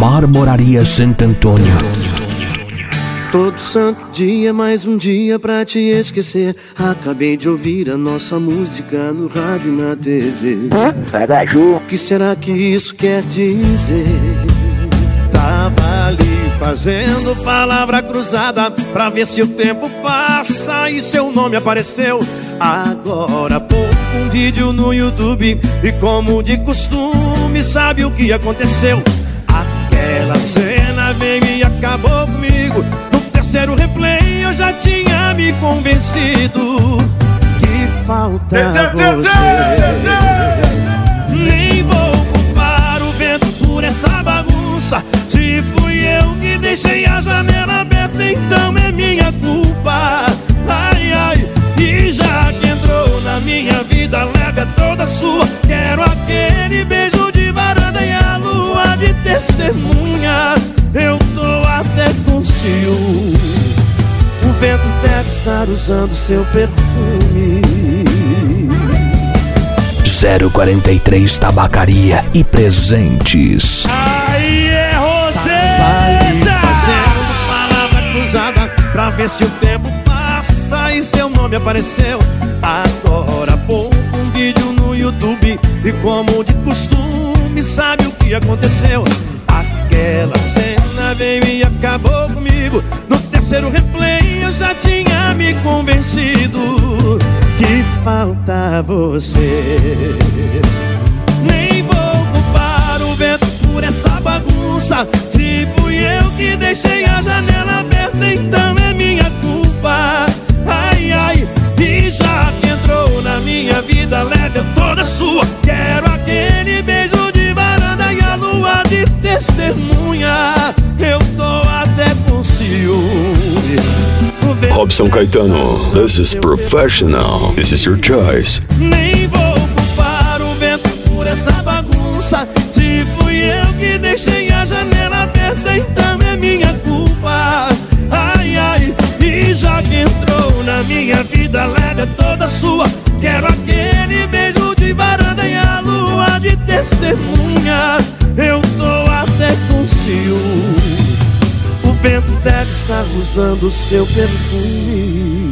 Marmoraria Santo Antônio. Todo santo dia, mais um dia pra te esquecer. Acabei de ouvir a nossa música no rádio e na TV. O que será que isso quer dizer? Tava ali fazendo palavra cruzada pra ver se o tempo passa e seu nome apareceu. Agora pouco um vídeo no YouTube e como de costume sabe o que aconteceu. Aquela cena veio e acabou comigo. No terceiro replay eu já tinha me convencido que falta você. Nem vou culpar o vento por essa bagunça. Se fui eu que deixei a janela aberta, então é minha culpa. Ai, ai, e já que entrou na minha vida, leve é toda sua. Quero aquele beijo de varanda e a lua de testemunha. Eu tô até com ciúme. O vento deve estar usando seu perfume. 043 Tabacaria e Presentes. Aí é Roseta! Fazendo palavra cruzada pra ver se o tempo passa e seu nome apareceu. Agora pô um vídeo no YouTube e como de costume sabe o que aconteceu. Aquela cena veio e acabou comigo. No terceiro replay eu já tinha me convencido que falta você. Nem vou culpar o vento por essa bagunça. Se fui eu que deixei a janela aberta, então é minha culpa. Ai, ai, e já que entrou na minha vida, leve é toda sua. Quero aquele beijo de varanda e a lua de testemunha. Eu tô até com ciúme. Robson Caetano, this is professional. This is your choice. Nem vou culpar o vento por essa bagunça. Se fui eu que deixei a janela aberta, então é minha culpa. Ai, ai, e já que entrou na minha vida, leve é toda sua. Quero aquele beijo de varanda e a lua de testemunha. Eu tô até com ciúme. O vento deve estar usando seu perfume.